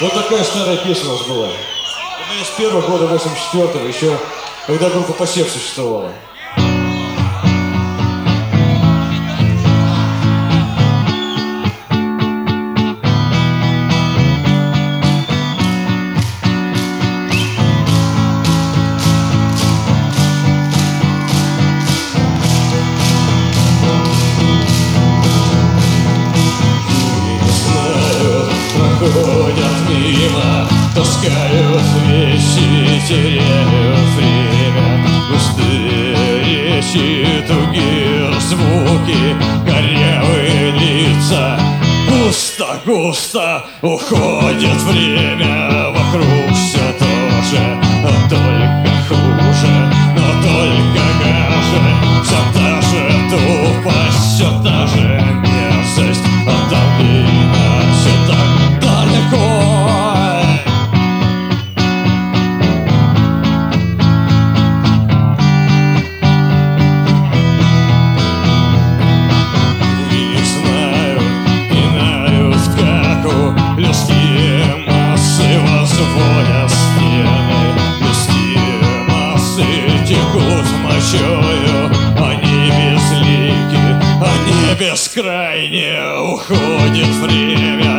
Вот такая старая песня у нас была. Она из первого года 84-го, еще когда группа «Посев» существовала. Проходят мимо, таскают вещи, теряют время. Густые речи, тугие звуки, корявые лица. Густо-густо уходит время, вокруг все то же, но только хуже, но только гаже. Все та же тупость, все та же мерзость, отдалина, все так далеко. И знают, пинают как людские массы возводят стены. Людские массы текут мочою, они безлики, они бескрайне. Уходит время,